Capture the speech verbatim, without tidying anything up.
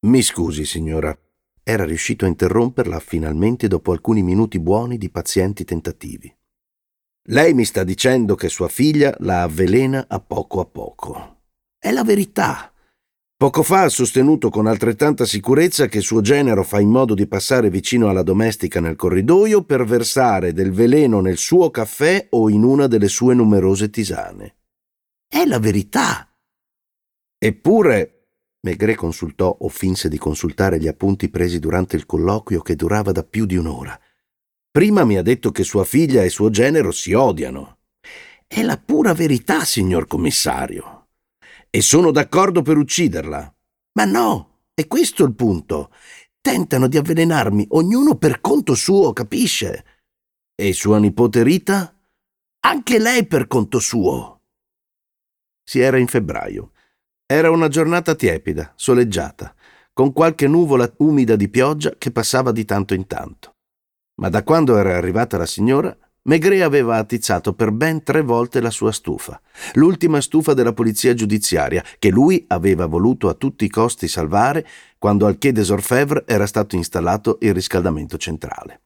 Mi scusi, signora. Era riuscito a interromperla finalmente dopo alcuni minuti buoni di pazienti tentativi. Lei mi sta dicendo che sua figlia la avvelena a poco a poco. È la verità. Poco fa ha sostenuto con altrettanta sicurezza che suo genero fa in modo di passare vicino alla domestica nel corridoio per versare del veleno nel suo caffè o in una delle sue numerose tisane. È la verità. Eppure, Maigret consultò o finse di consultare gli appunti presi durante il colloquio che durava da più di un'ora. Prima mi ha detto che sua figlia e suo genero si odiano. È la pura verità, signor commissario. E sono d'accordo per ucciderla. Ma no, è questo il punto. Tentano di avvelenarmi, ognuno per conto suo, capisce? E sua nipote Rita? Anche lei per conto suo. Si era in febbraio. Era una giornata tiepida, soleggiata, con qualche nuvola umida di pioggia che passava di tanto in tanto. Ma da quando era arrivata la signora, Maigret aveva attizzato per ben tre volte la sua stufa, l'ultima stufa della polizia giudiziaria, che lui aveva voluto a tutti i costi salvare quando al Quai des Orfèvres era stato installato il riscaldamento centrale.